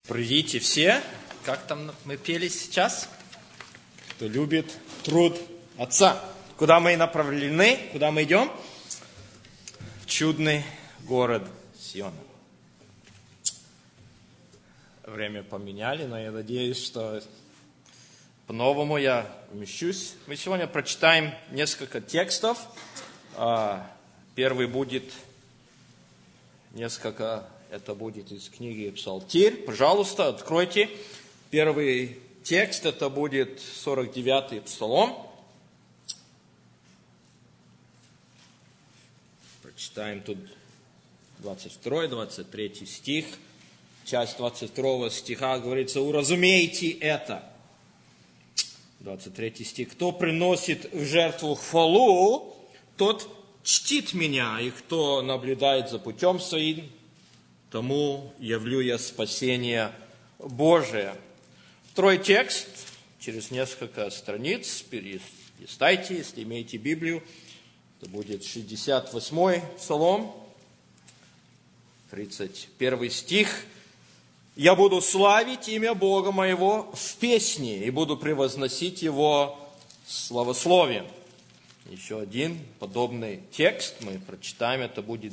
Придите все, как там мы пели сейчас, кто любит труд Отца. Куда мы направлены, куда мы идем? В чудный город Сиона. Время поменяли, но я надеюсь, что по-новому я умещусь. Мы сегодня прочитаем несколько текстов. Первый будет это будет из книги Псалтирь. Пожалуйста, откройте. Первый текст, это будет 49-й Псалом. Прочитаем тут 22-23 стих. Часть 22 стиха говорится: «Уразумейте это». 23 стих. «Кто приносит в жертву хвалу, тот чтит меня, и кто наблюдает за путем своим, тому явлю я спасение Божие». Второй текст, через несколько страниц, перелистайте, если имеете Библию. Это будет 68-й Псалом, 31 стих. «Я буду славить имя Бога моего в песне, и буду превозносить Его славословием». Еще один подобный текст мы прочитаем, это будет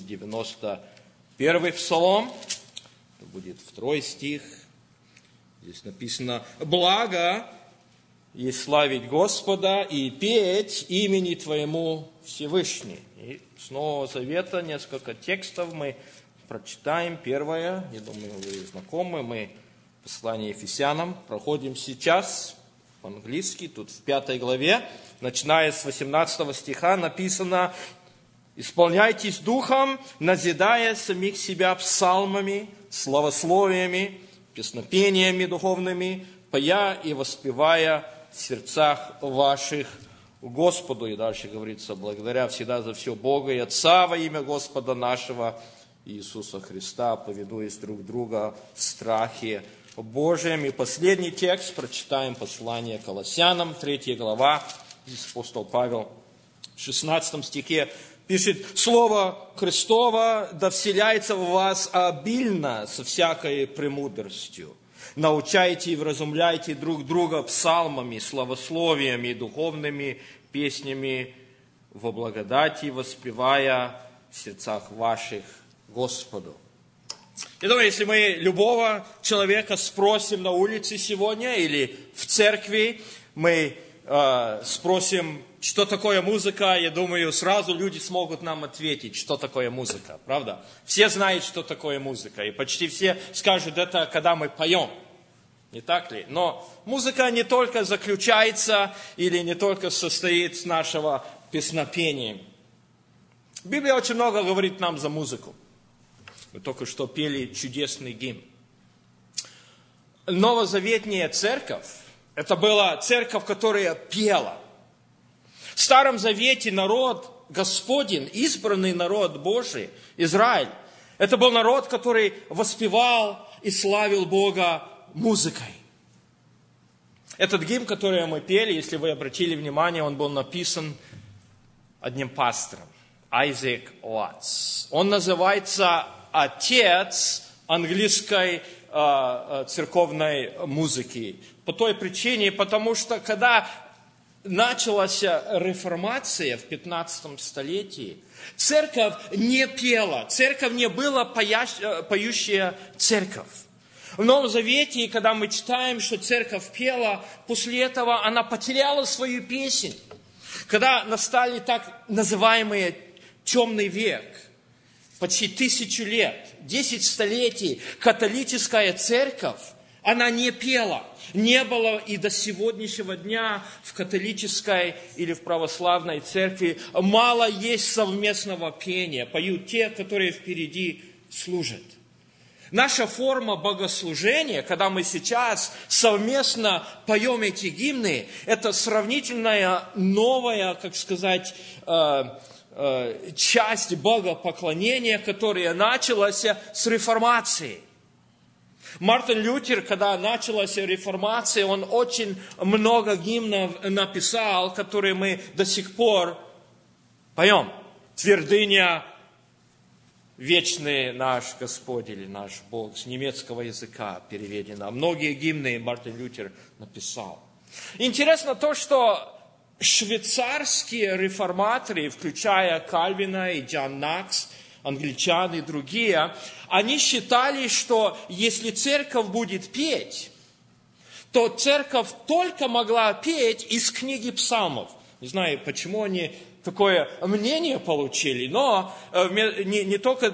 91-й Псалом, это будет 2 стих. Здесь написано: «Благо и славить Господа, и петь имени Твоему Всевышний». И с Нового Завета несколько текстов мы прочитаем. Первое, я думаю, вы знакомы, мы послание Ефесянам проходим сейчас по-английски, тут в 5 главе, начиная с 18 стиха написано: «Исполняйтесь духом, назидая самих себя псалмами, славословиями, песнопениями духовными, поя и воспевая в сердцах ваших Господу». И дальше говорится: «Благодаря всегда за все Бога и Отца во имя Господа нашего Иисуса Христа, повинуясь друг друга в страхе Божьем». И последний текст прочитаем послание Колоссянам, 3 глава. Здесь апостол Павел в 16 стихе пишет: «Слово Христово да вселяется в вас обильно со всякой премудростью. Научайте и вразумляйте друг друга псалмами, славословиями и духовными песнями во благодати, воспевая в сердцах ваших Господу». Я думаю, если мы любого человека спросим на улице сегодня или в церкви, мы спросим, что такое музыка, я думаю, сразу люди смогут нам ответить, что такое музыка, правда? Все знают, что такое музыка, и почти все скажут это, когда мы поем, не так ли? Но музыка не только заключается или не только состоит из нашего песнопения. Библия очень много говорит нам за музыку. Мы только что пели чудесный гимн. Новозаветная церковь — это была церковь, которая пела. В Старом Завете народ Господень, избранный народ Божий, Израиль, это был народ, который воспевал и славил Бога музыкой. Этот гимн, который мы пели, если вы обратили внимание, он был написан одним пастором, Айзек Уаттс. Он называется отец английской церковной музыки. По той причине, потому что когда началась реформация в 15 столетии, церковь не пела, церковь не была поющая церковь. В Новом Завете, когда мы читаем, что церковь пела, после этого она потеряла свою песнь. Когда настали так называемый темный век, почти 1000 лет, 10 столетий, католическая церковь, она не пела. Не было и до сегодняшнего дня в католической или в православной церкви мало есть совместного пения. Поют те, которые впереди служат. Наша форма богослужения, когда мы сейчас совместно поем эти гимны, это сравнительная новая, как сказать, часть богопоклонения, которая началась с реформации. Мартин Лютер, когда началась реформация, он очень много гимнов написал, которые мы до сих пор поем. «Твердыня «Вечный наш Господь» или «Наш Бог» с немецкого языка переведено. Многие гимны Мартин Лютер написал. Интересно то, что швейцарские реформаторы, включая Кальвина и Джон Нокс, англичан и другие, они считали, что если церковь будет петь, то церковь только могла петь из книги псалмов. Не знаю, почему они такое мнение получили, но не только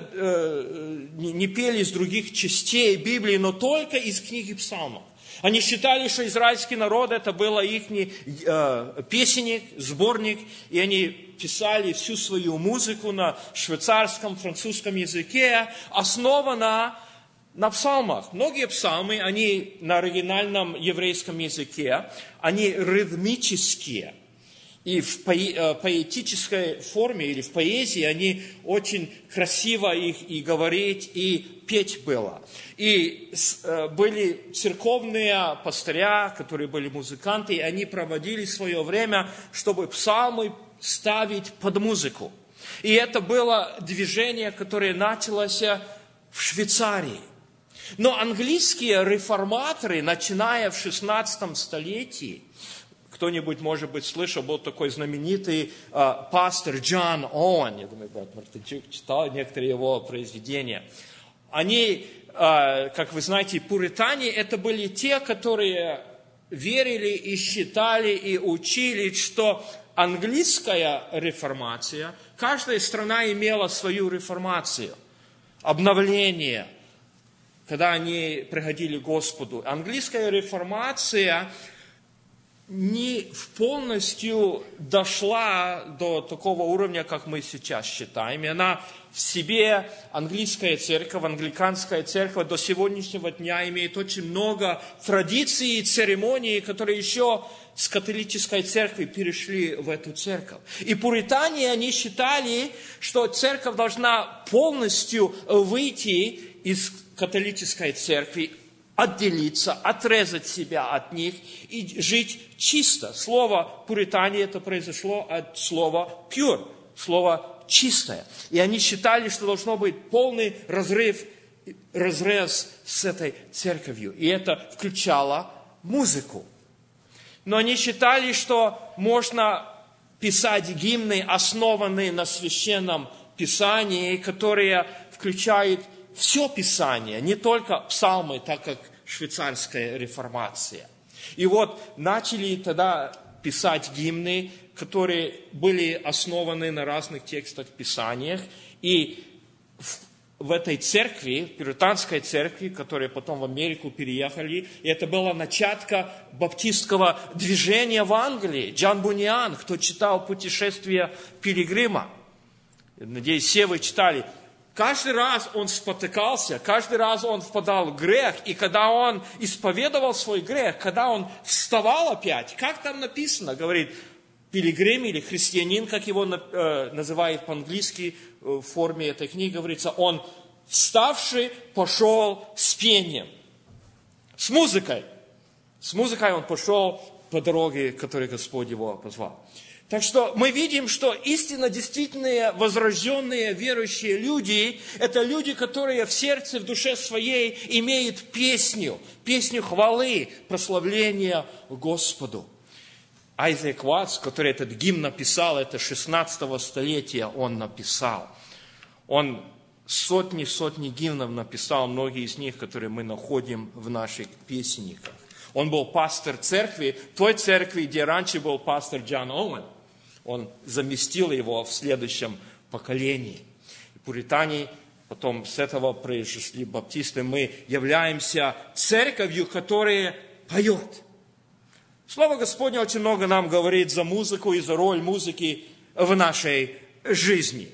не пели из других частей Библии, но только из книги псалмов. Они считали, что израильский народ это был их песенник, сборник, и они писали всю свою музыку на швейцарском, французском языке, основана на псалмах. Многие псалмы, они на оригинальном еврейском языке, они ритмические. И в поэтической форме или в поэзии они очень красиво их и говорить, и петь было. И были церковные пастыря, которые были музыканты, и они проводили свое время, чтобы псалмы ставить под музыку. И это было движение, которое началось в Швейцарии. Но английские реформаторы, начиная в 16 столетии, кто-нибудь, может быть, слышал, был такой знаменитый пастор Джон Оуэн, я думаю, брат Мартынчук читал некоторые его произведения. Они, как вы знаете, пуритане, это были те, которые верили и считали и учили, что английская реформация, каждая страна имела свою реформацию, обновление, когда они приходили к Господу. Английская реформация не полностью дошла до такого уровня, как мы сейчас считаем. И она в себе, английская церковь, англиканская церковь до сегодняшнего дня имеет очень много традиций и церемоний, которые еще с католической церкви перешли в эту церковь. И пуритане, они считали, что церковь должна полностью выйти из католической церкви, отделиться, отрезать себя от них и жить чисто. Слово «пуритане» это произошло от слова «pure», слово «чистое». И они считали, что должно быть полный разрез с этой церковью. И это включало музыку. Но они считали, что можно писать гимны, основанные на священном писании, которые включают все Писание, не только псалмы, так как швейцарская реформация. И вот начали тогда писать гимны, которые были основаны на разных текстах Писаниях. И в этой церкви, пуританской церкви, которые потом в Америку переехали, и это была начатка баптистского движения в Англии. Джон Буниан, кто читал «Путешествие пилигрима», надеюсь, все вы читали. Каждый раз он спотыкался, каждый раз он впадал в грех, и когда он исповедовал свой грех, когда он вставал опять, как там написано, говорит, пилигрим или христианин, как его называют по-английски в форме этой книги, говорится, он вставший пошел с пением, с музыкой. С музыкой он пошел по дороге, которой Господь его позвал. Так что мы видим, что истинно действительные возрожденные верующие люди, это люди, которые в сердце, в душе своей имеют песню хвалы, прославления Господу. Айзек Ватс, который этот гимн написал, это 16 столетия он написал. Он сотни гимнов написал, многие из них, которые мы находим в наших песенниках. Он был пастор церкви, той церкви, где раньше был пастор Джон Оуэн. Он заместил его в следующем поколении. И пуритане, потом с этого произошли баптисты. Мы являемся церковью, которая поет. Слово Господне очень много нам говорит за музыку и за роль музыки в нашей жизни.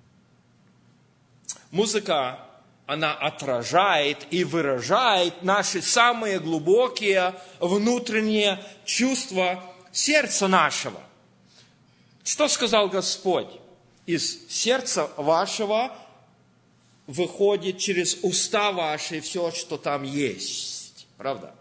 Музыка, она отражает и выражает наши самые глубокие внутренние чувства сердца нашего. Что сказал Господь? Из сердца вашего выходит через уста ваши все, что там есть. Правда?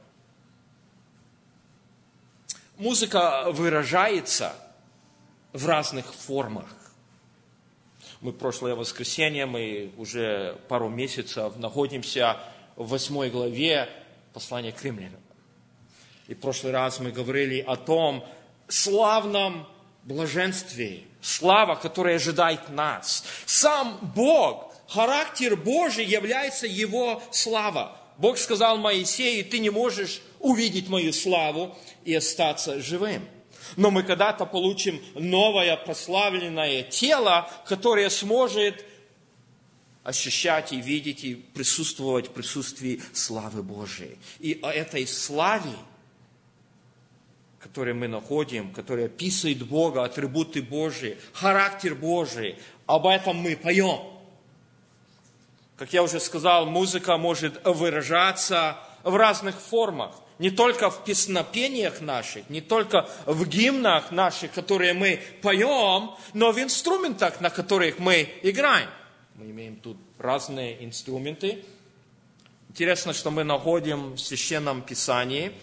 Музыка выражается в разных формах. Мы прошлое воскресенье, мы уже пару месяцев находимся в 8 главе послания к римлянам. И в прошлый раз мы говорили о том славном блаженстве, слава, которая ожидает нас. Сам Бог, характер Божий является Его слава. Бог сказал Моисею: ты не можешь увидеть мою славу и остаться живым. Но мы когда-то получим новое прославленное тело, которое сможет ощущать и видеть, и присутствовать в присутствии славы Божией. И о этой славе, которую мы находим, которая описывает Бога, атрибуты Божии, характер Божий, об этом мы поем. Как я уже сказал, музыка может выражаться в разных формах. Не только в песнопениях наших, не только в гимнах наших, которые мы поем, но в инструментах, на которых мы играем. Мы имеем тут разные инструменты. Интересно, что мы находим в Священном Писании,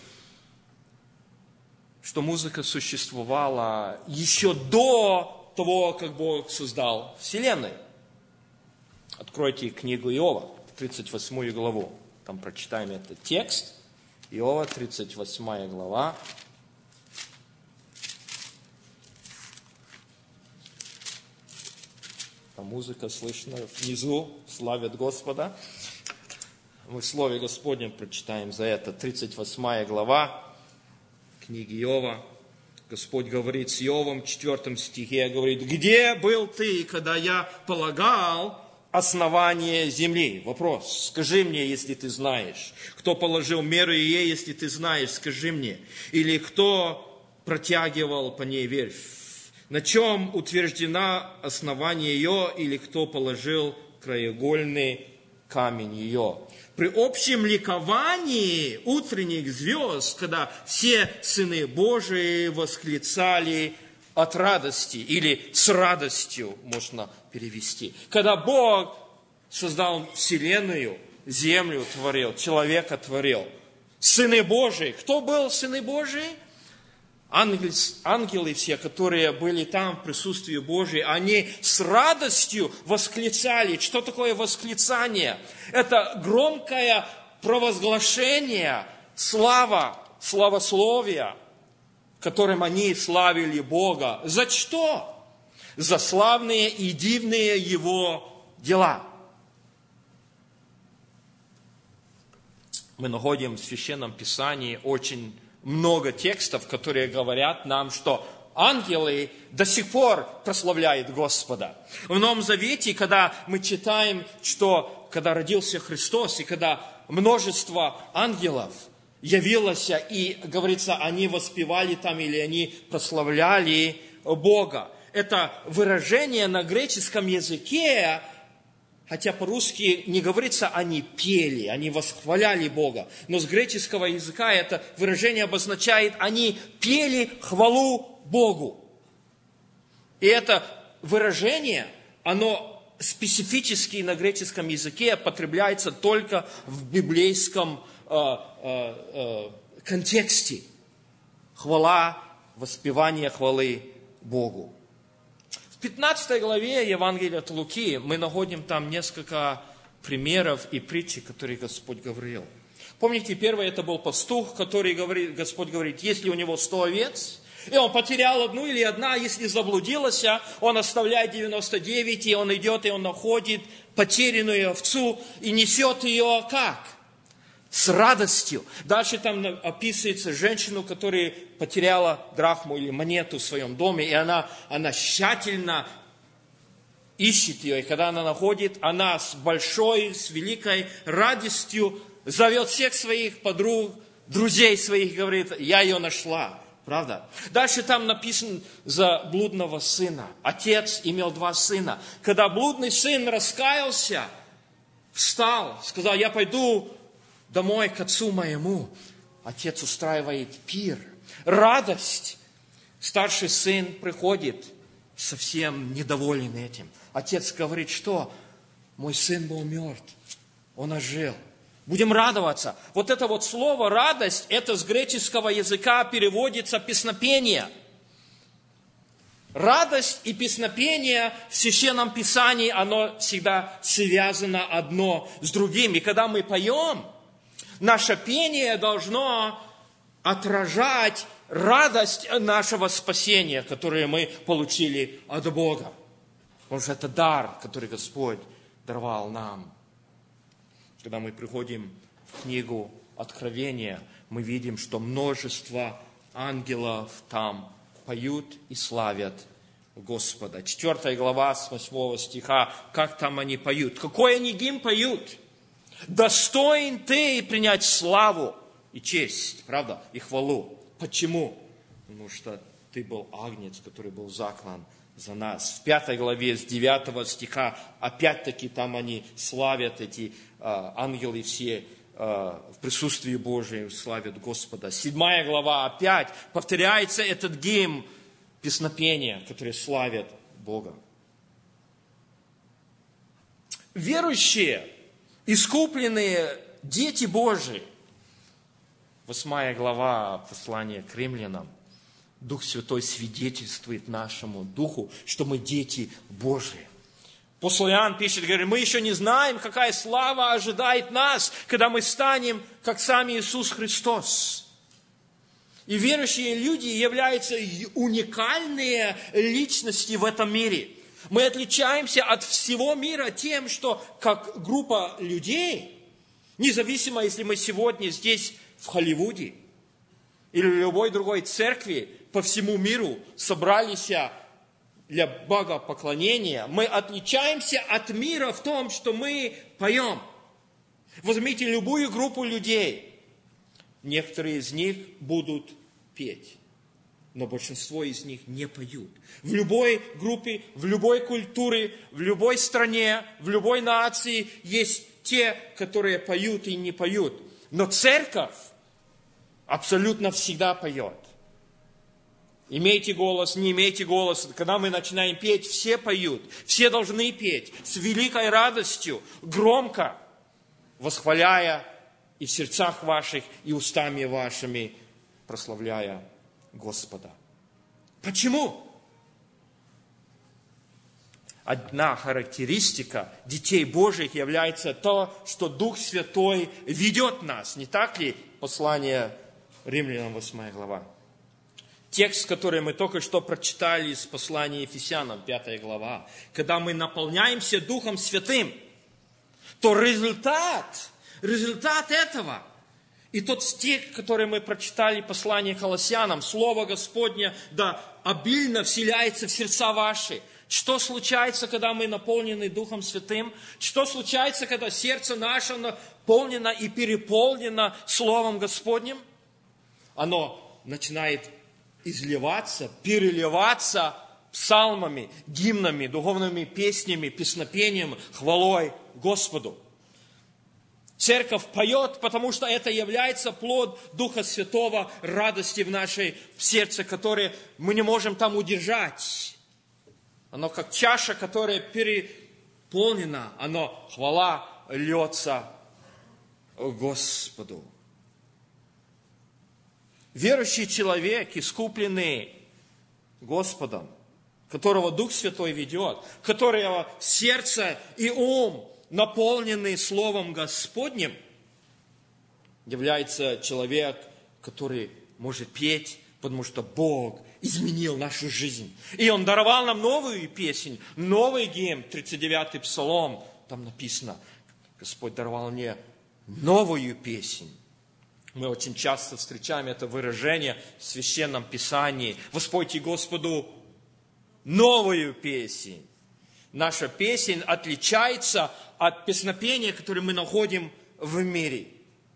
что музыка существовала еще до того, как Бог создал Вселенную. Откройте книгу Иова, 38 главу. Там прочитаем этот текст. Иова, 38 глава. Там музыка слышна внизу, славят Господа. Мы в Слове Господнем прочитаем за это. 38 глава книги Иова. Господь говорит с Иовом в 4 стихе, говорит: «Где был ты, когда я полагал основание земли?» Вопрос. Скажи мне, если ты знаешь. Кто положил меру ее, если ты знаешь, скажи мне. Или кто протягивал по ней верфь? На чем утверждена основание ее, или кто положил краеугольный камень ее? При общем ликовании утренних звезд, когда все сыны Божии восклицали от радости, или с радостью можно перевести. Когда Бог создал вселенную, землю творил, человека творил, сыны Божии. Кто был сыны Божии? Ангелы все, которые были там в присутствии Божьем, они с радостью восклицали. Что такое восклицание? Это громкое провозглашение, славословия, которым они славили Бога. За что? За славные и дивные Его дела. Мы находим в Священном Писании очень много текстов, которые говорят нам, что ангелы до сих пор прославляют Господа. В Новом Завете, когда мы читаем, что когда родился Христос, и когда множество ангелов явилось, и, говорится, они воспевали там, или они прославляли Бога. Это выражение на греческом языке, хотя по-русски не говорится, они пели, они восхваляли Бога. Но с греческого языка это выражение обозначает, они пели хвалу Богу. И это выражение, оно специфически на греческом языке потребляется только в библейском контексте. Хвала, воспевание хвалы Богу. В 15 главе Евангелия от Луки мы находим там несколько примеров и притчи, которые Господь говорил. Помните, первый это был пастух, который Господь говорит, если у него 100 овец, и он потерял одну или одна, если заблудилась, он оставляет 99, и он идет, и он находит потерянную овцу, и несет ее как? С радостью. Дальше там описывается женщину, которая потеряла драхму или монету в своем доме, и она тщательно ищет ее. И когда она находит, она с великой радостью зовет всех своих подруг, друзей своих, говорит, я ее нашла. Правда? Дальше там написано за блудного сына. Отец имел 2 сына. Когда блудный сын раскаялся, встал, сказал, я пойду домой к отцу моему. Отец устраивает пир. Радость. Старший сын приходит, совсем недоволен этим. Отец говорит, что? Мой сын был мертв, он ожил. Будем радоваться. Вот это вот слово «радость», это с греческого языка переводится «песнопение». Радость и песнопение в Священном Писании, оно всегда связано одно с другим. И когда мы поем, наше пение должно отражать радость нашего спасения, которое мы получили от Бога. Потому что это дар, который Господь даровал нам. Когда мы приходим в книгу Откровения, мы видим, что множество ангелов там поют и славят Господа. 4 глава с 8 стиха, как там они поют. Какой они гимн поют? Достоин ты принять славу и честь, правда, и хвалу. Почему? Потому что ты был агнец, который был заклан за нас. В 5 главе с 9 стиха, опять-таки там они славят, эти ангелы все в присутствии Божьем славят Господа. 7 глава опять повторяется этот гимн песнопения, который славят Бога. Верующие, искупленные дети Божии, 8 глава послания к римлянам, Дух Святой свидетельствует нашему духу, что мы дети Божии. Апостол Иоанн пишет, говорит, мы еще не знаем, какая слава ожидает нас, когда мы станем, как сам Иисус Христос. И верующие люди являются уникальные личности в этом мире. Мы отличаемся от всего мира тем, что как группа людей, независимо, если мы сегодня здесь в Холливуде или в любой другой церкви по всему миру собрались для богопоклонения, мы отличаемся от мира в том, что мы поем. Возьмите любую группу людей. Некоторые из них будут петь, но большинство из них не поют. В любой группе, в любой культуре, в любой стране, в любой нации есть те, которые поют и не поют. Но церковь абсолютно всегда поет. Имейте голос, не имейте голос. Когда мы начинаем петь, все поют. Все должны петь с великой радостью, громко, восхваляя и в сердцах ваших, и устами вашими, прославляя Господа. Почему? Одна характеристика детей Божьих является то, что Дух Святой ведет нас. Не так ли? Послание Римлянам, 8 глава. Текст, который мы только что прочитали из послания Ефесянам, 5 глава. Когда мы наполняемся Духом Святым, то результат этого, и тот стих, который мы прочитали, послание Колоссянам, Слово Господне, да обильно вселяется в сердца ваши. Что случается, когда мы наполнены Духом Святым? Что случается, когда сердце наше наполнено и переполнено Словом Господним? Оно начинает изливаться, переливаться псалмами, гимнами, духовными песнями, песнопением, хвалой Господу. Церковь поет, потому что это является плод Духа Святого, радости в нашей сердце, которое мы не можем там удержать. Оно как чаша, которая переполнена, хвала льется Господу. Верующий человек, искупленный Господом, которого Дух Святой ведет, которого сердце и ум наполнены Словом Господним, является человек, который может петь, потому что Бог изменил нашу жизнь. И Он даровал нам новую песнь, новый гимн, 39-й псалом. Там написано, Господь даровал мне новую песнь. Мы очень часто встречаем это выражение в Священном Писании. Воспойте Господу новую песнь. Наша песнь отличается от песнопения, которое мы находим в мире.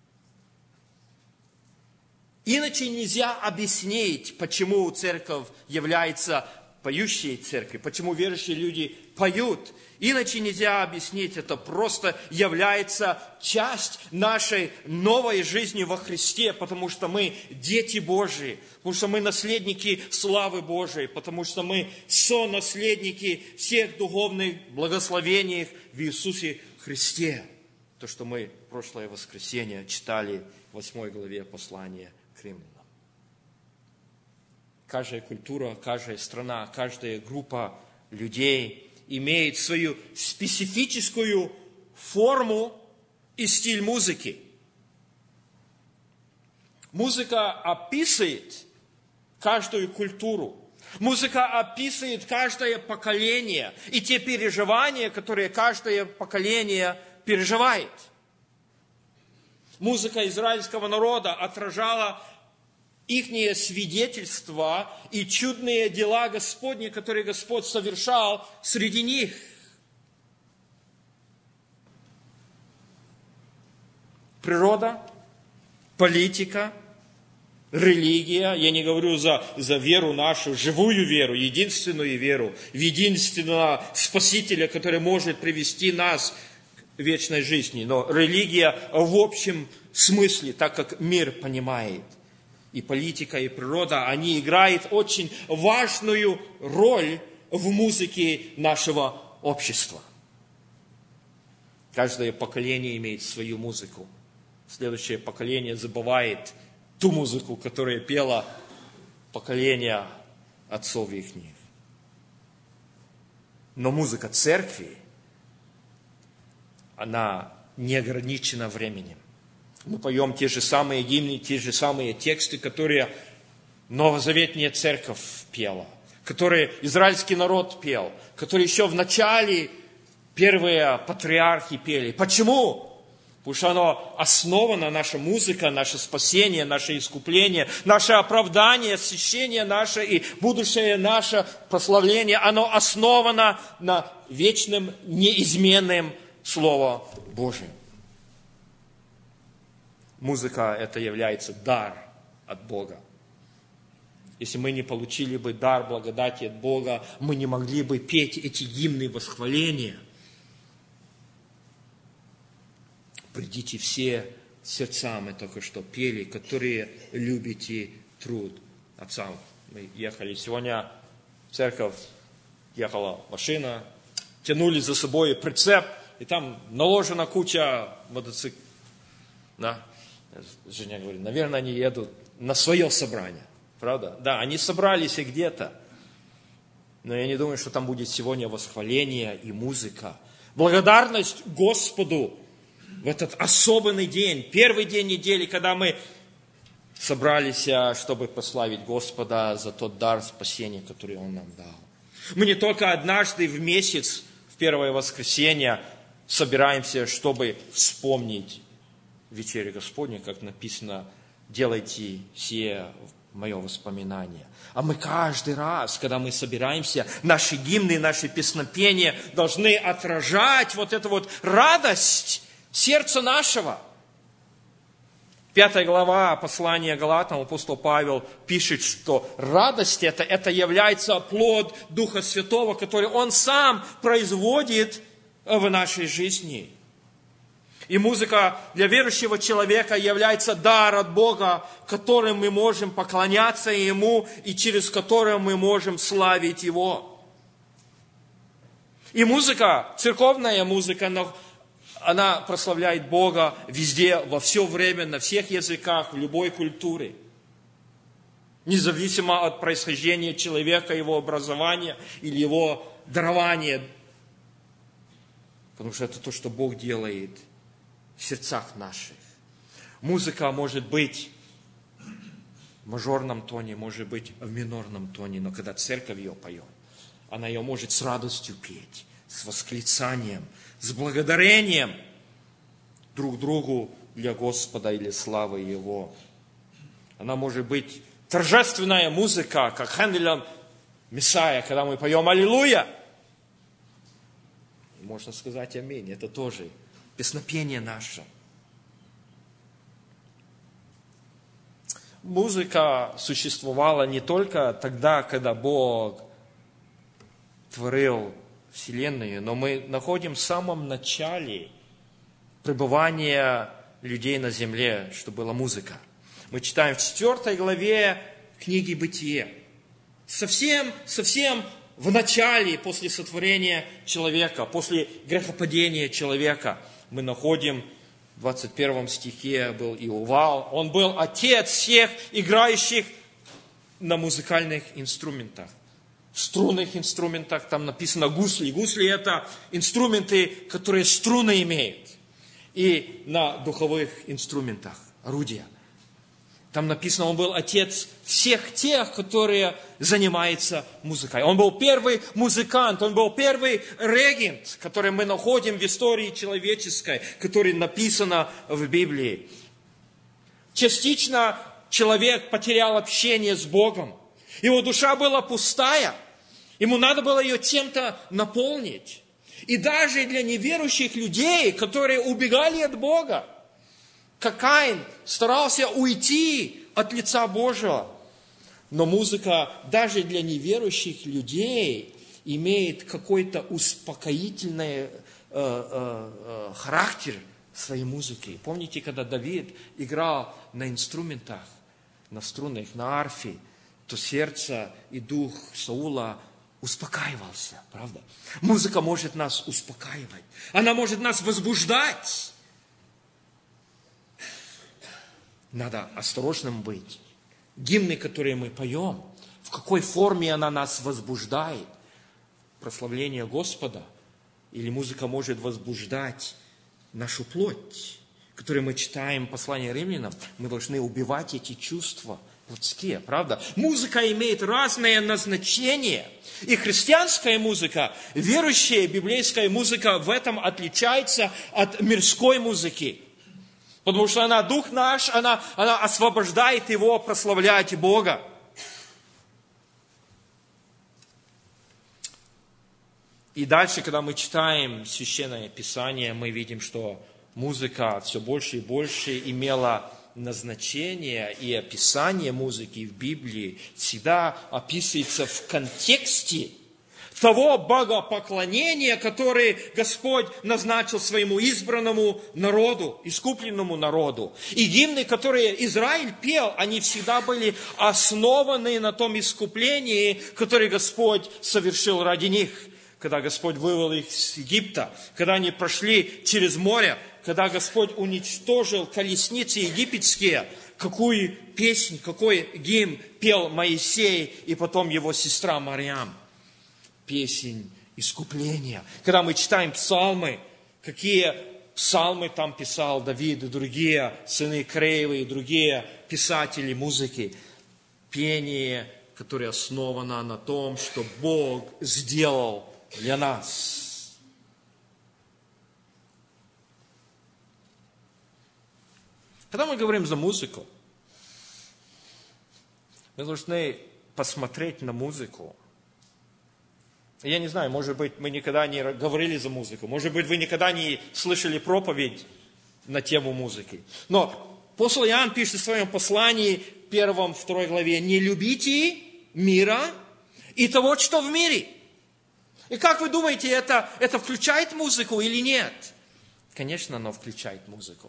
Иначе нельзя объяснить, почему церковь является поющей церковью, почему верующие люди поют. Иначе нельзя объяснить, это просто является часть нашей новой жизни во Христе, потому что мы дети Божии, потому что мы наследники славы Божией, потому что мы сонаследники всех духовных благословений в Иисусе Христе. То, что мы в прошлое воскресенье читали в 8 главе послания к Римлянам. каждая культура, каждая страна, каждая группа людей имеет свою специфическую форму и стиль музыки. Музыка описывает каждую культуру. Музыка описывает каждое поколение и те переживания, которые каждое поколение переживает. Музыка израильского народа отражала ихние свидетельства и чудные дела Господни, которые Господь совершал среди них. Природа, политика, религия, я не говорю за веру нашу, живую веру, единственную веру, в единственного Спасителя, который может привести нас к вечной жизни. Но религия в общем смысле, так как мир понимает. И политика, и природа, они играют очень важную роль в музыке нашего общества. Каждое поколение имеет свою музыку. Следующее поколение забывает ту музыку, которую пело поколение отцов их. Но музыка церкви, она не ограничена временем. Мы поем те же самые гимны, те же самые тексты, которые новозаветная церковь пела, которые израильский народ пел, которые еще в начале первые патриархи пели. Почему? Потому что оно основано, наша музыка, наше спасение, наше искупление, наше оправдание, освящение наше и будущее наше прославление, оно основано на вечном, неизменном Слове Божьем. Музыка – это является дар от Бога. Если мы не получили бы дар благодати от Бога, мы не могли бы петь эти гимны восхваления. Придите все сердца, мы только что пели, которые любите труд Отца. Мы ехали сегодня в церковь, ехала машина, тянули за собой прицеп, и там наложена куча мотоциклов. Да? Женя говорит, наверное, они едут на свое собрание. Правда? Да, они собрались и где-то. Но я не думаю, что там будет сегодня восхваление и музыка. Благодарность Господу в этот особенный день, первый день недели, когда мы собрались, чтобы прославить Господа за тот дар спасения, который Он нам дал. Мы не только однажды в месяц, в первое воскресенье, собираемся, чтобы вспомнить вечерю Господню, как написано, делайте сие в мое воспоминание. А мы каждый раз, когда мы собираемся, наши гимны, наши песнопения должны отражать вот эту вот радость сердца нашего. 5 глава послания Галатам, апостол Павел пишет, что радость это является плод Духа Святого, который Он сам производит в нашей жизни. И музыка для верующего человека является дар от Бога, которым мы можем поклоняться Ему и через который мы можем славить Его. И музыка, церковная музыка, она прославляет Бога везде, во все время, на всех языках, в любой культуре. Независимо от происхождения человека, его образования или его дарования. Потому что это то, что Бог делает в сердцах наших. Музыка может быть в мажорном тоне, может быть в минорном тоне, но когда церковь ее поет, она ее может с радостью петь, с восклицанием, с благодарением друг другу для Господа или славы Его. Она может быть торжественная музыка, как Хенделем Мессия, когда мы поем «Аллилуйя». Можно сказать «Аминь». Это тоже песнопение наше. Музыка существовала не только тогда, когда Бог творил Вселенную, но мы находим в самом начале пребывания людей на земле, что была музыка. Мы читаем в 4 главе книги «Бытие». Совсем в начале, после сотворения человека, после грехопадения человека, мы находим в 21 стихе был Иувал. Он был отец всех играющих на музыкальных инструментах. В струнных инструментах там написано гусли. Гусли – это инструменты, которые струны имеют. И на духовых инструментах, орудия. Там написано, он был отец всех тех, которые занимаются музыкой. Он был первый музыкант, он был первый регент, который мы находим в истории человеческой, который написано в Библии. Частично человек потерял общение с Богом. Его душа была пустая. Ему надо было ее чем-то наполнить. И даже для неверующих людей, которые убегали от Бога, как Каин старался уйти от лица Божьего. Но музыка даже для неверующих людей имеет какой-то успокоительный характер своей музыки. Помните, когда Давид играл на инструментах, на струнах, на арфе, то сердце и дух Саула успокаивался, правда? Музыка может нас успокаивать. Она может нас возбуждать. Надо осторожным быть. Гимны, которые мы поем, в какой форме она нас возбуждает? Прославление Господа? Или музыка может возбуждать нашу плоть, которую мы читаем послание Римлянам? Мы должны убивать эти чувства плотские, правда? Музыка имеет разное назначение. И христианская музыка, верующая библейская музыка в этом отличается от мирской музыки. Потому что она, дух наш, она освобождает его прославлять Бога. И дальше, когда мы читаем Священное Писание, мы видим, что музыка все больше и больше имела назначение, и описание музыки в Библии всегда описывается в контексте того богопоклонения, которое Господь назначил своему избранному народу, искупленному народу. И гимны, которые Израиль пел, они всегда были основаны на том искуплении, которое Господь совершил ради них. Когда Господь вывел их из Египта, когда они прошли через море, когда Господь уничтожил колесницы египетские, какую песнь, какой гимн пел Моисей и потом его сестра Марьям. Песнь искупления. Когда мы читаем псалмы, какие псалмы там писал Давид и другие сыны Кореевы и другие писатели музыки. Пение, которое основано на том, что Бог сделал для нас. Когда мы говорим за музыку, мы должны посмотреть на музыку. Я не знаю, может быть, мы никогда не говорили за музыку. Может быть, вы никогда не слышали проповедь на тему музыки. Но апостол Иоанн пишет в своем послании, 1-2 главе, «Не любите мира и того, что в мире». И как вы думаете, это включает музыку или нет? Конечно, оно включает музыку.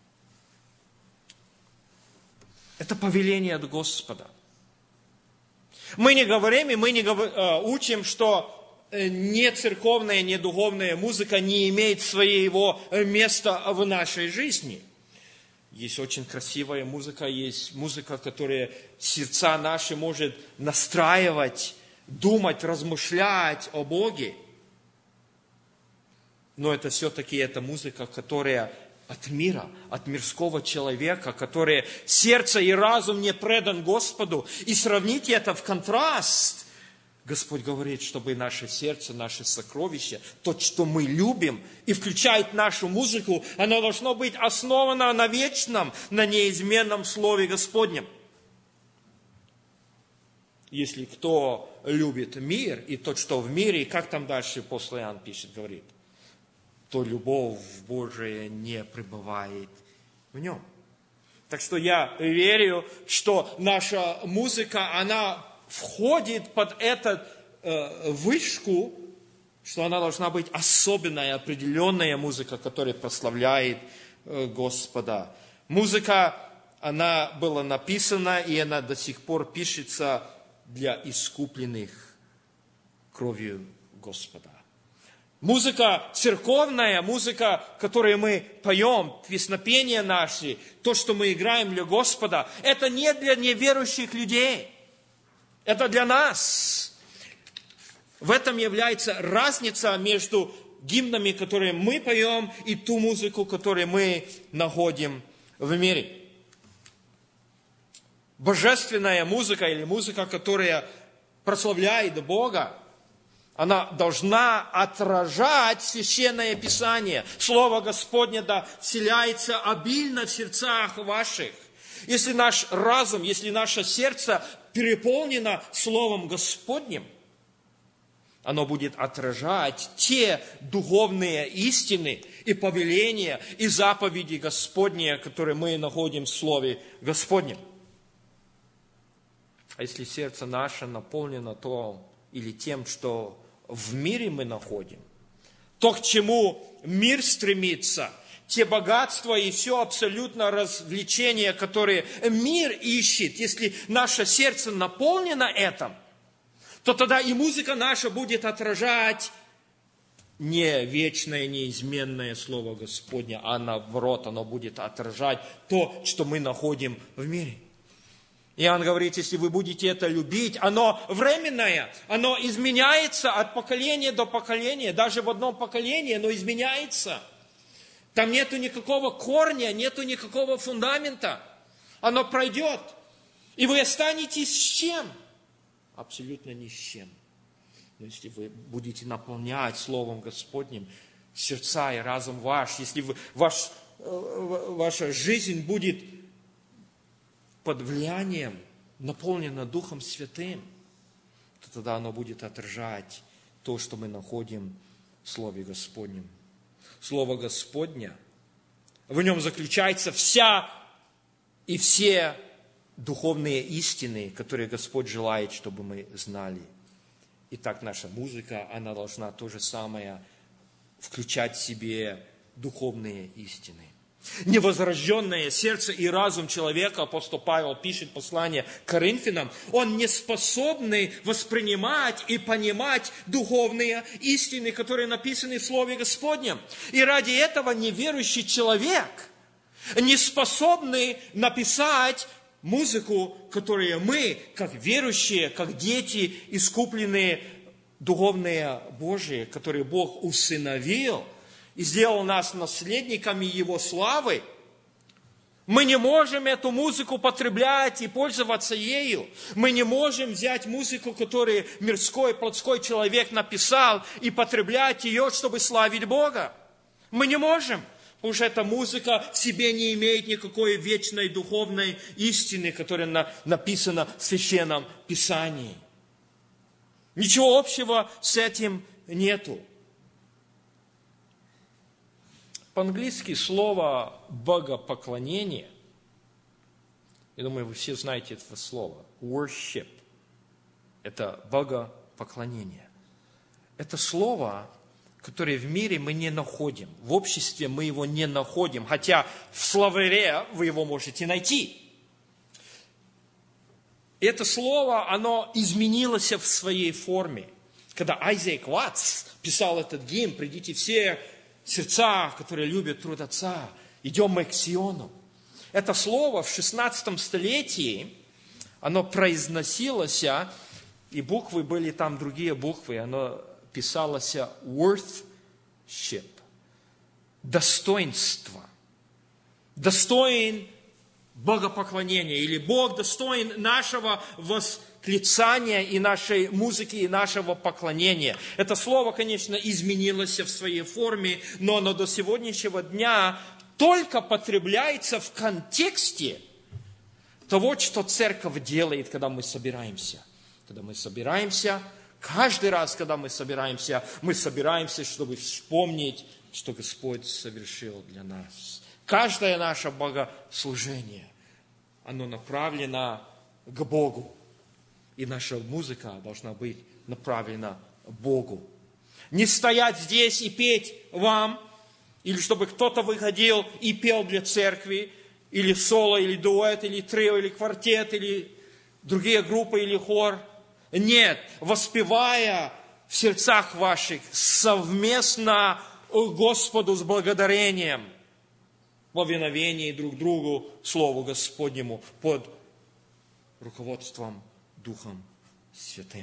Это повеление от Господа. Мы не говорим и мы не учим, что не церковная, не духовная музыка не имеет своего места в нашей жизни. Есть очень красивая музыка, есть музыка, которая сердца наши может настраивать, думать, размышлять о Боге. Но это все-таки эта музыка, которая от мира, от мирского человека, который сердце и разум не предан Господу. И сравните это в контраст. Господь говорит, чтобы наше сердце, наше сокровище, то, что мы любим, и включает нашу музыку, оно должно быть основано на вечном, на неизменном Слове Господнем. Если кто любит мир и тот, что в мире, и как там дальше апостол Иоанн пишет, говорит, то любовь Божия не пребывает в нем. Так что я верю, что наша музыка, она входит под эту вышку, что она должна быть особенная, определенная музыка, которая прославляет Господа. Музыка, она была написана, и она до сих пор пишется для искупленных кровью Господа. Музыка церковная, музыка, которую мы поем, песнопения наши, то, что мы играем для Господа, это не для неверующих людей. Это для нас. В этом является разница между гимнами, которые мы поем, и ту музыку, которую мы находим в мире. Божественная музыка или музыка, которая прославляет Бога, она должна отражать Священное Писание. Слово Господне да вселяется обильно в сердцах ваших. Если наш разум, если наше сердце переполнено Словом Господним, оно будет отражать те духовные истины и повеления, и заповеди Господни, которые мы находим в Слове Господнем. А если сердце наше наполнено то или тем, что в мире мы находим, то, к чему мир стремится, те богатства и все абсолютно развлечения, которые мир ищет, если наше сердце наполнено этим, то тогда и музыка наша будет отражать не вечное, неизменное Слово Господне, а наоборот, оно будет отражать то, что мы находим в мире. Иоанн говорит, если вы будете это любить, оно временное, оно изменяется от поколения до поколения, даже в одном поколении оно изменяется. Там нету никакого корня, нету никакого фундамента. Оно пройдет, и вы останетесь с чем? Абсолютно ни с чем. Но если вы будете наполнять Словом Господним сердца и разум ваш, если ваша жизнь будет под влиянием, наполнена Духом Святым, то тогда оно будет отражать то, что мы находим в Слове Господнем. Слово Господне, в нем заключается вся и все духовные истины, которые Господь желает, чтобы мы знали. Итак, наша музыка, она должна то же самое включать в себе духовные истины. Невозрожденное сердце и разум человека, апостол Павел пишет послание к Коринфянам, он не способный воспринимать и понимать духовные истины, которые написаны в Слове Господнем. И ради этого неверующий человек не способный написать музыку, которую мы, как верующие, как дети, искупленные, духовные Божии, которые Бог усыновил, и сделал нас наследниками Его славы, мы не можем эту музыку потреблять и пользоваться ею. Мы не можем взять музыку, которую мирской, плотской человек написал, и потреблять ее, чтобы славить Бога. Мы не можем, потому что эта музыка в себе не имеет никакой вечной духовной истины, которая написана в Священном Писании. Ничего общего с этим нету. По-английски слово «богопоклонение», я думаю, вы все знаете это слово, worship, это богопоклонение. Это слово, которое в мире мы не находим, в обществе мы его не находим, хотя в словаре вы его можете найти. Это слово, оно изменилось в своей форме. Когда Айзек Ваттс писал этот гимн «Придите все сердца, которые любят труд Отца, идем мы к Сиону». Это слово в 16 столетии, оно произносилось, и буквы были там другие буквы, оно писалось worthship, достоинство, достоин богопоклонения, или Бог достоин нашего восклицания и нашей музыки, и нашего поклонения. Это слово, конечно, изменилось в своей форме, но оно до сегодняшнего дня только потребляется в контексте того, что церковь делает, когда мы собираемся. Когда мы собираемся, каждый раз, когда мы собираемся, чтобы вспомнить, что Господь совершил для нас. Каждое наше богослужение, оно направлено к Богу. И наша музыка должна быть направлена к Богу. Не стоять здесь и петь вам, или чтобы кто-то выходил и пел для церкви, или соло, или дуэт, или трио, или квартет, или другие группы, или хор. Нет, воспевая в сердцах ваших совместно Господу с благодарением, повиновении друг другу, Слову Господнему, под руководством Духом святым.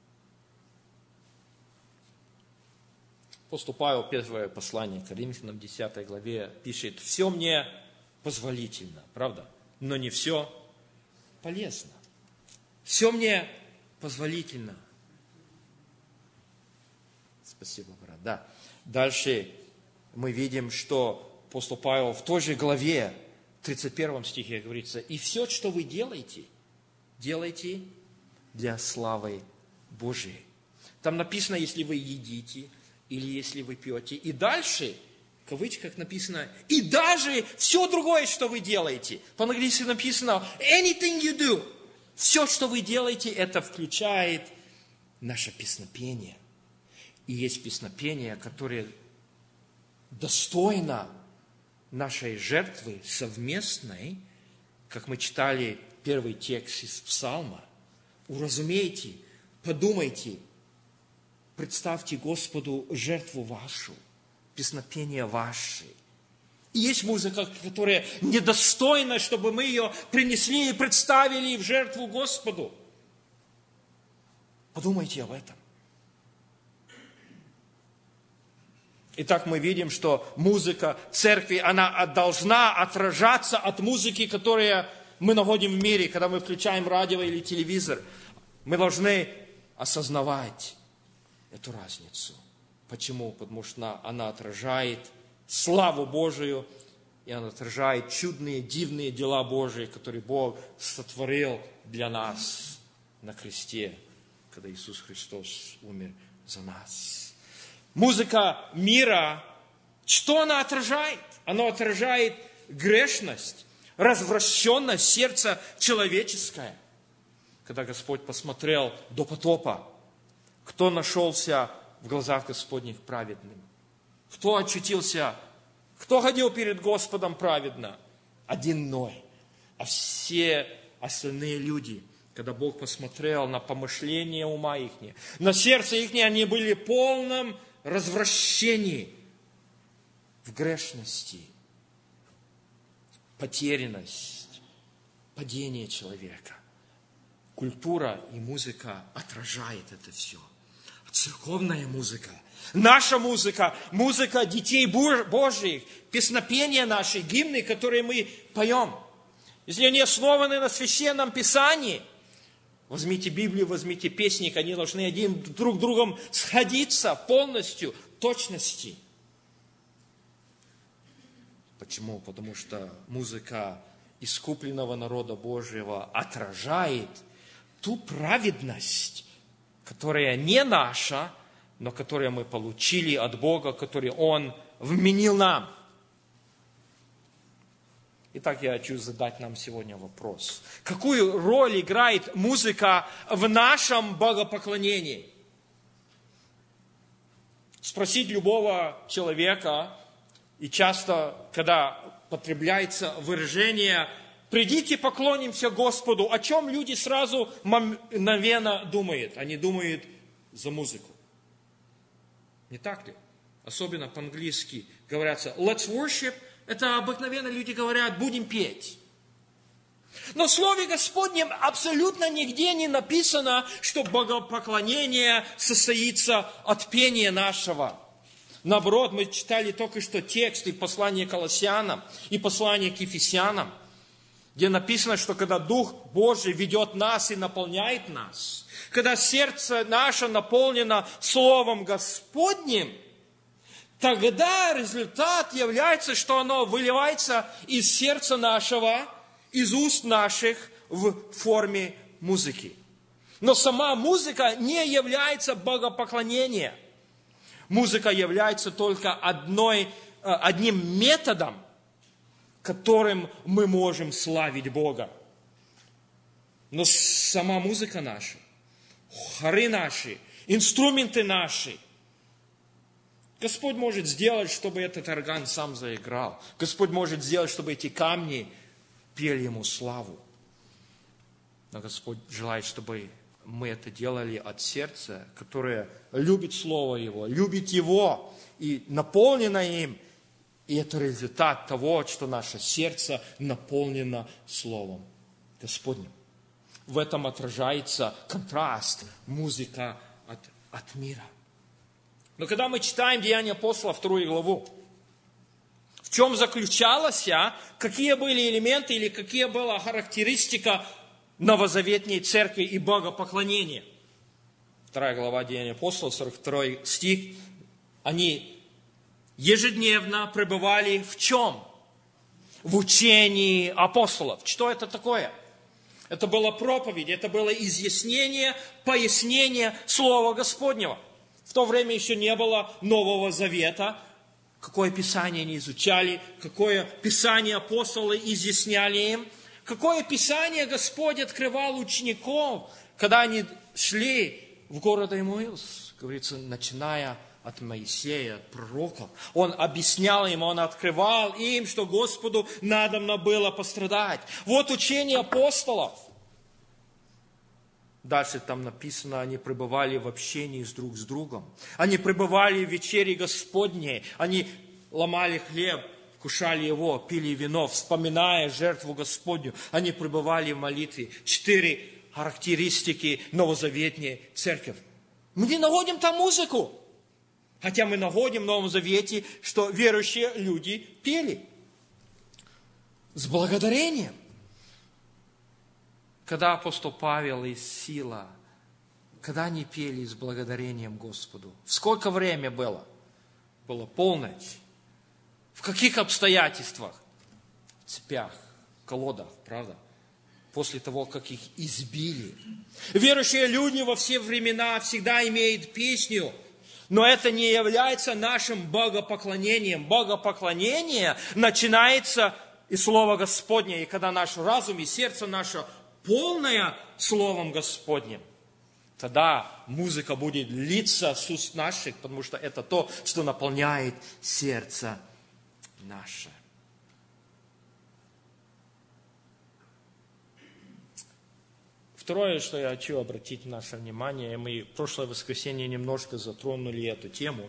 Апостол Павел, первое послание к Коринфянам, 10 главе, пишет: «Все мне позволительно», правда? Но не все полезно. Все мне позволительно. Спасибо, брат. Да. Дальше мы видим, что апостол Павел в той же главе, 31 стихе говорится: «И все, что вы делаете, делайте для славы Божией». Там написано: если вы едите, или если вы пьете. И дальше, в кавычках написано: и даже все другое, что вы делаете. По-английски написано anything you do. Все, что вы делаете, это включает наше песнопение. И есть песнопение, которое достойно нашей жертвы совместной, как мы читали первый текст из Псалма. Уразумейте, подумайте, представьте Господу жертву вашу, песнопение ваше. И есть музыка, которая недостойна, чтобы мы ее принесли и представили в жертву Господу. Подумайте об этом. Итак, мы видим, что музыка церкви, она должна отражаться от музыки, которую мы находим в мире, когда мы включаем радио или телевизор. Мы должны осознавать эту разницу. Почему? Потому что она отражает славу Божию, и она отражает чудные, дивные дела Божии, которые Бог сотворил для нас на кресте, когда Иисус Христос умер за нас. Музыка мира, что она отражает? Она отражает грешность, развращенность сердца человеческое. Когда Господь посмотрел до потопа, кто нашелся в глазах Господних праведным? Кто очутился, кто ходил перед Господом праведно? Один Ной. А все остальные люди, когда Бог посмотрел на помышления ума их, на сердце их, они были в полном развращении, в грешности, потерянность, падение человека. Культура и музыка отражает это все. Церковная музыка, наша музыка, музыка детей Божьих, песнопения наши, гимны, которые мы поем. Если они основаны на Священном Писании, возьмите Библию, возьмите песни, они должны один друг с другом сходиться полностью, точности. Почему? Потому что музыка искупленного народа Божьего отражает ту праведность, которая не наша, но которую мы получили от Бога, которую Он вменил нам. Итак, я хочу задать нам сегодня вопрос. Какую роль играет музыка в нашем богопоклонении? Спросить любого человека, и часто, когда потребляется выражение «придите, поклонимся Господу», о чем люди сразу мгновенно думают? Они думают за музыку. Не так ли? Особенно по-английски говорятся «let's worship». Это обыкновенно люди говорят «будем петь». Но в Слове Господнем абсолютно нигде не написано, что богопоклонение состоится от пения нашего. Наоборот, мы читали только что тексты послания к Колоссянам и послания к Ефесянам, где написано, что когда Дух Божий ведет нас и наполняет нас, когда сердце наше наполнено Словом Господним, тогда результат является, что оно выливается из сердца нашего, из уст наших в форме музыки. Но сама музыка не является богопоклонением. Музыка является только одним методом, которым мы можем славить Бога. Но сама музыка наша, хоры наши, инструменты наши, Господь может сделать, чтобы этот орган сам заиграл. Господь может сделать, чтобы эти камни пели Ему славу. Но Господь желает, чтобы мы это делали от сердца, которое любит Слово Его, любит Его и наполнено им. И это результат того, что наше сердце наполнено Словом Господним. в этом отражается контраст, музыка от мира. Но когда мы читаем Деяния апостолов, 2 главу, в чем заключалась, какие были элементы или какие была характеристика новозаветней церкви и богопоклонения? 2 глава Деяния апостолов, 42 стих. Они ежедневно пребывали в чем? В учении апостолов. Что это такое? Это была проповедь, это было изъяснение, пояснение Слова Господнего. В то время еще не было Нового Завета. Какое Писание они изучали, какое Писание апостолы изъясняли им, какое Писание Господь открывал учеников, когда они шли в город Эммаус, говорится, начиная от Моисея, от пророков. Он объяснял им, он открывал им, что Господу надобно было пострадать. Вот учение апостолов. Дальше там написано, они пребывали в общении друг с другом. Они пребывали в вечере Господней. Они ломали хлеб, вкушали его, пили вино, вспоминая жертву Господню. Они пребывали в молитве. 4 характеристики новозаветней церкви. Мы не находим там музыку. Хотя мы находим в Новом Завете, что верующие люди пели. С благодарением. Когда апостол Павел и Сила, когда они пели с благодарением Господу? В сколько время было? Было полночь. В каких обстоятельствах? В цепях, в колодах, правда? После того, как их избили. Верующие люди во все времена всегда имеют песню, но это не является нашим богопоклонением. Богопоклонение начинается из Слова Господня, и когда наш разум и сердце наше полное Словом Господним, тогда музыка будет литься с уст наших, потому что это то, что наполняет сердце наше. Второе, что я хочу обратить наше внимание, мы в прошлое воскресенье немножко затронули эту тему,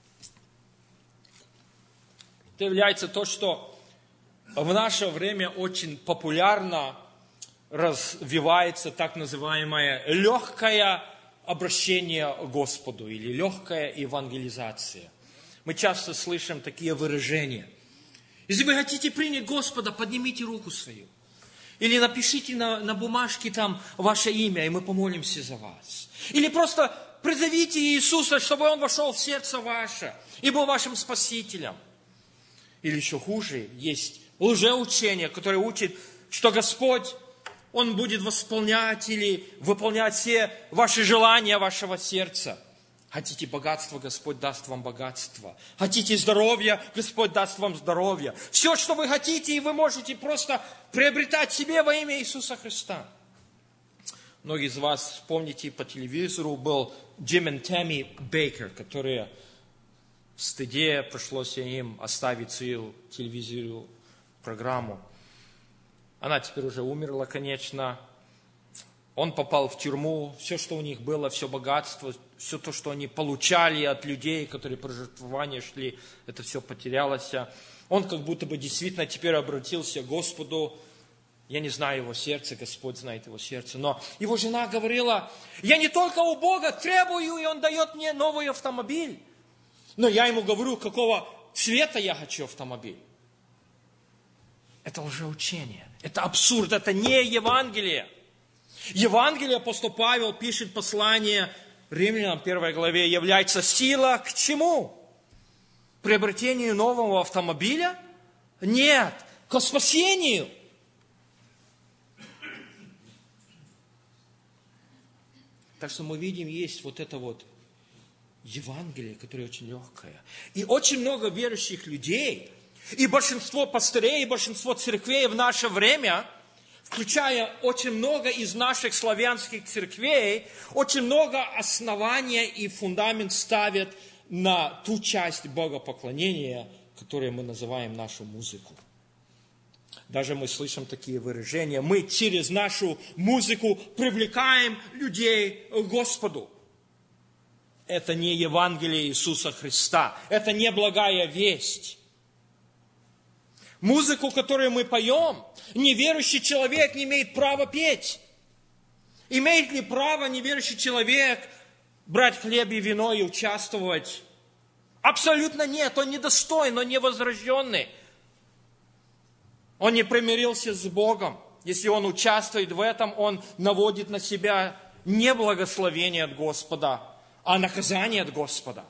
это является то, что в наше время очень популярно развивается так называемое легкое обращение к Господу или легкая евангелизация. Мы часто слышим такие выражения. Если вы хотите принять Господа, поднимите руку свою. Или напишите на бумажке там ваше имя, и мы помолимся за вас. Или просто призовите Иисуса, чтобы Он вошел в сердце ваше и был вашим Спасителем. Или еще хуже, есть лжеучение, которое учит, что Господь, Он будет восполнять или выполнять все ваши желания вашего сердца. Хотите богатства, Господь даст вам богатство. Хотите здоровья, Господь даст вам здоровье. Все, что вы хотите, и вы можете просто приобретать себе во имя Иисуса Христа. Многие из вас, вспомните, по телевизору был Джим и Тэмми Бейкер, которые в стыде пришлось им оставить свою телевизионную программу. Она теперь уже умерла, конечно. Он попал в тюрьму, все, что у них было, все богатство, все то, что они получали от людей, которые по жертвованию шли, это все потерялось. Он как будто бы действительно теперь обратился к Господу. Я не знаю его сердце, Господь знает его сердце. Но его жена говорила, я не только у Бога требую, и Он дает мне новый автомобиль. Но я ему говорю, какого цвета я хочу автомобиль. Это лжеучение, это абсурд, это не Евангелие. Евангелие, апостол Павел пишет послание Римлянам 1 главе, является сила к чему? Приобретению нового автомобиля? Нет, к спасению. Так что мы видим, есть вот это вот Евангелие, которое очень легкое. И очень много верующих людей, и большинство пастырей, и большинство церквей в наше время, включая очень много из наших славянских церквей, очень много основания и фундамент ставят на ту часть богопоклонения, которую мы называем нашу музыку. Даже мы слышим такие выражения. Мы через нашу музыку привлекаем людей к Господу. Это не Евангелие Иисуса Христа. Это не благая весть. Музыку, которую мы поем, неверующий человек не имеет права петь. Имеет ли право неверующий человек брать хлеб и вино и участвовать? Абсолютно нет. Он недостоин, он невозрожденный. Он не примирился с Богом. Если он участвует в этом, он наводит на себя не благословение от Господа, а наказание от Господа.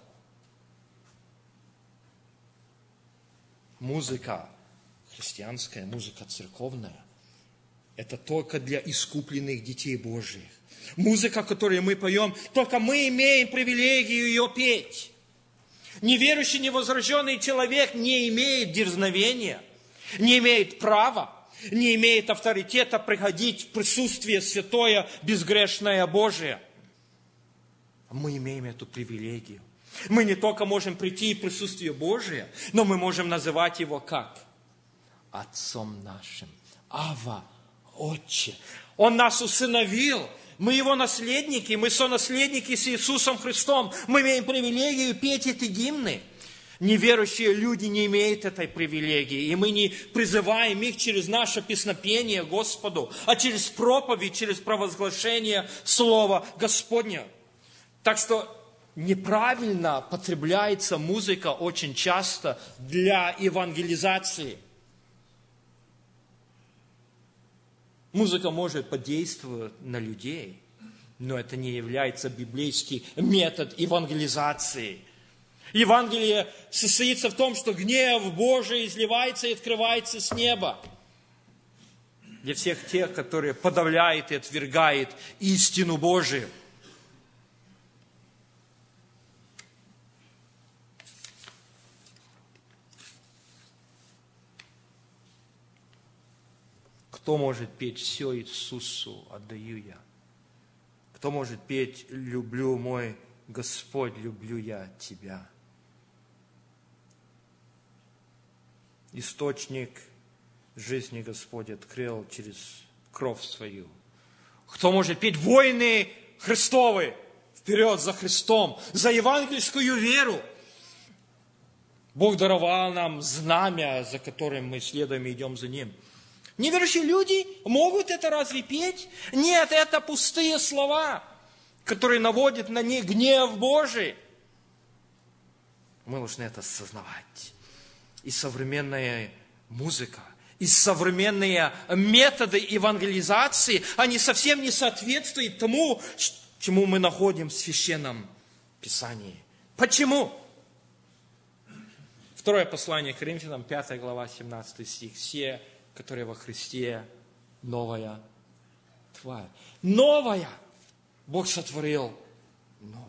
Музыка христианская, музыка церковная, это только для искупленных детей Божьих. Музыка, которую мы поем, только мы имеем привилегию ее петь. Неверующий, невозрожденный человек не имеет дерзновения, не имеет права, не имеет авторитета приходить в присутствие святое, безгрешное Божие. Мы имеем эту привилегию. Мы не только можем прийти в присутствие Божие, но мы можем называть Его как? Отцом нашим. Ава, Отче. Он нас усыновил. Мы Его наследники, мы сонаследники с Иисусом Христом. Мы имеем привилегию петь эти гимны. Неверующие люди не имеют этой привилегии, и мы не призываем их через наше песнопение Господу, а через проповедь, через провозглашение Слова Господня. Так что неправильно потребляется музыка очень часто для евангелизации. Музыка может подействовать на людей, но это не является библейский метод евангелизации. Евангелие состоится в том, что гнев Божий изливается и открывается с неба. Для всех тех, которые подавляют и отвергают истину Божию. Кто может петь «Все Иисусу отдаю я»? Кто может петь «Люблю мой Господь, люблю я Тебя»? Источник жизни Господь открыл через кровь свою. Кто может петь «Войны Христовы» вперед за Христом, за евангельскую веру? Бог даровал нам знамя, за которым мы следуем и идем за Ним. Неверующие люди могут это разве петь? Нет, это пустые слова, которые наводят на них гнев Божий. Мы должны это осознавать. И современная музыка, и современные методы евангелизации, они совсем не соответствуют тому, чему мы находим в Священном Писании. Почему? Второе послание к Коринфянам, 5 глава, 17 стих. Все, которые во Христе, новая тварь. Новая! Бог сотворил новое.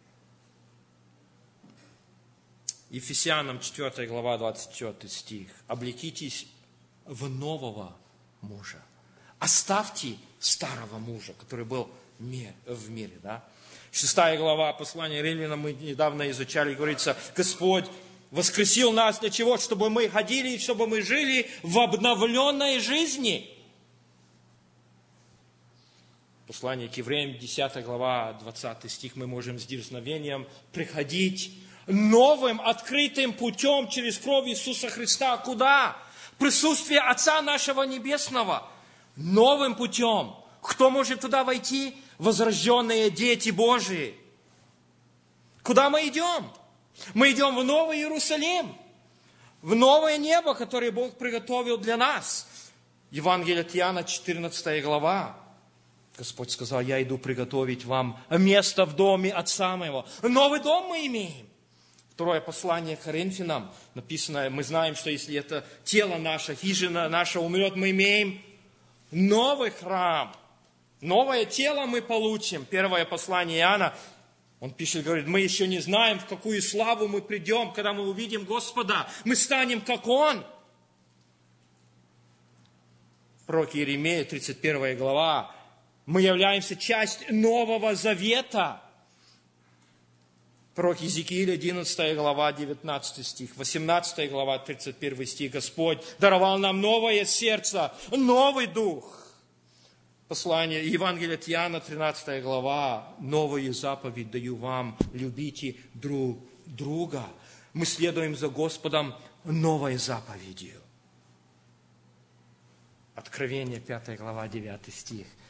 Ефесянам 4 глава, 24 стих. Облекитесь в нового мужа. Оставьте старого мужа, который был в мире. Да? 6 глава послания Римлянам мы недавно изучали, говорится, Господь воскресил нас для чего? Чтобы мы ходили, чтобы мы жили в обновленной жизни. Послание к Евреям, 10 глава, 20 стих, мы можем с дерзновением приходить новым, открытым путем через кровь Иисуса Христа. Куда? Присутствие Отца нашего Небесного. Новым путем. Кто может туда войти? Возрожденные дети Божии. Куда мы идем? Мы идем в Новый Иерусалим. В новое небо, которое Бог приготовил для нас. Евангелие от Иоанна, 14 глава. Господь сказал, я иду приготовить вам место в доме Отца моего. Новый дом мы имеем. Второе послание к Коринфянам написано, мы знаем, что если это тело наше, хижина наша умрет, мы имеем новый храм. Новое тело мы получим. Первое послание Иоанна, он пишет, говорит, мы еще не знаем, в какую славу мы придем, когда мы увидим Господа. Мы станем, как Он. Пророк Иеремия, 31 глава. Мы являемся частью Нового Завета. Пророк Иезекииль, 11 глава, 19 стих, 18 глава, 31 стих. Господь даровал нам новое сердце, новый дух. Послание Евангелия от Иоанна, 13 глава. Новую заповедь даю вам, любите друг друга. Мы следуем за Господом новой заповедью. Откровение, 5 глава, 9 стих.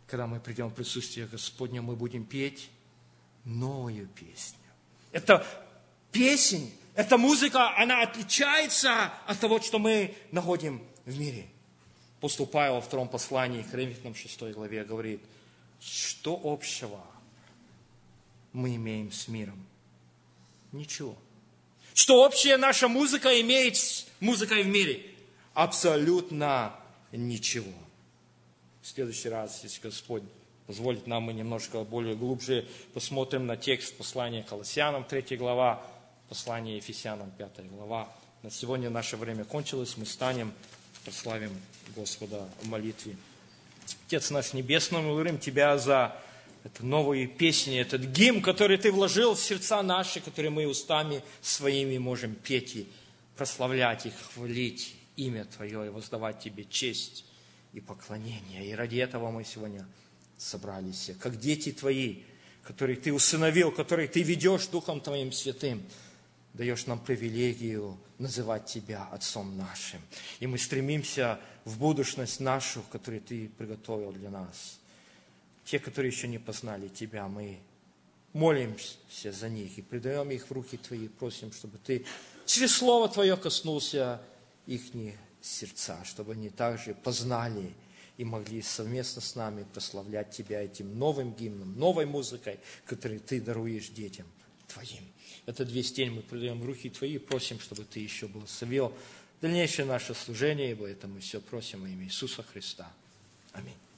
когда мы придем в присутствие Господня, мы будем петь новую песню. Это песнь, эта музыка, она отличается от того, что мы находим в мире. Апостол Павел во втором послании к Римлянам 6 главе говорит, что общего мы имеем с миром? Ничего. Что общая наша музыка имеет с музыкой в мире? Абсолютно ничего. В следующий раз, если Господь позволит нам, мы немножко более глубже посмотрим на текст послания Колоссянам, 3 глава, послание Ефесянам, 5 глава. На сегодня наше время кончилось, мы станем, прославим Господа в молитве. Отец наш Небесный, мы благодарим Тебя за эту новую песню, этот гимн, который Ты вложил в сердца наши, которые мы устами своими можем петь и прославлять и хвалить имя Твое и воздавать Тебе честь и поклонение. И ради этого мы сегодня собрались, как дети Твои, которых Ты усыновил, которых Ты ведешь Духом Твоим Святым, даешь нам привилегию называть Тебя Отцом нашим. И мы стремимся в будущность нашу, которую Ты приготовил для нас. Те, которые еще не познали Тебя, мы молимся за них и предаем их в руки Твои, просим, чтобы Ты через Слово Твое коснулся их сердца, чтобы они также познали и могли совместно с нами прославлять Тебя этим новым гимном, новой музыкой, которую Ты даруешь детям Твоим. Этот весь день мы предаем в руки Твои и просим, чтобы Ты еще благословил дальнейшее наше служение, ибо это мы все просим во имя Иисуса Христа. Аминь.